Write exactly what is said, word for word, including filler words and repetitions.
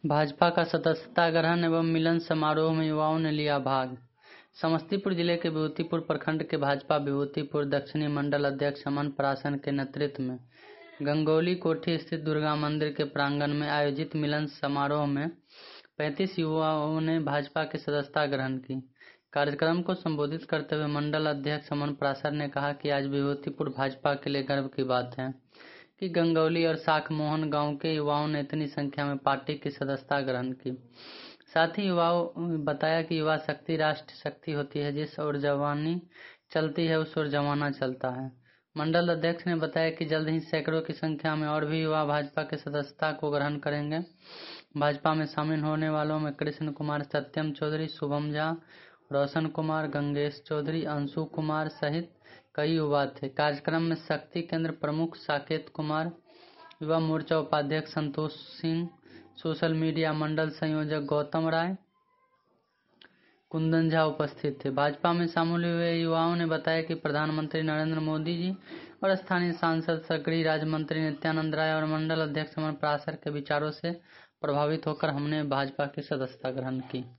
भाजपा का सदस्यता ग्रहण एवं मिलन समारोह में युवाओं ने लिया भाग। समस्तीपुर जिले के विभूतिपुर प्रखंड के भाजपा विभूतिपुर दक्षिणी मंडल अध्यक्ष अमन पराशर के नेतृत्व में गंगौली कोठी स्थित दुर्गा मंदिर के प्रांगण में आयोजित मिलन समारोह में पैंतीस युवाओं ने भाजपा की सदस्यता ग्रहण की। कार्यक्रम को संबोधित करते हुए मंडल अध्यक्ष अमन पराशर ने कहा कि आज विभूतिपुर भाजपा के लिए गर्व की बात है कि गंगौली और साख मोहन गांव के युवाओं ने इतनी संख्या में पार्टी की सदस्यता ग्रहण की। साथ ही युवाओं बताया कि युवा शक्ति राष्ट्र शक्ति होती है, जिस ओर जवानी चलती है उस ओर जमाना चलता है। मंडल अध्यक्ष ने बताया कि जल्द ही सैकड़ों की संख्या में और भी युवा भाजपा की सदस्यता को ग्रहण करेंगे। भाजपा में शामिल होने वालों में कृष्ण कुमार, सत्यम चौधरी, शुभम झा, रोशन कुमार, गंगेश चौधरी, अंशु कुमार सहित कई युवा थे। कार्यक्रम में शक्ति केंद्र प्रमुख साकेत कुमार, युवा मोर्चा उपाध्यक्ष संतोष सिंह, सोशल मीडिया मंडल संयोजक गौतम राय, कुंदन झा उपस्थित थे। भाजपा में शामिल हुए युवाओं ने बताया कि प्रधानमंत्री नरेंद्र मोदी जी और स्थानीय सांसद गृह राज्य मंत्री नित्यानंद राय और मंडल अध्यक्ष अमन पराशर के विचारों से प्रभावित होकर हमने भाजपा की सदस्यता ग्रहण की।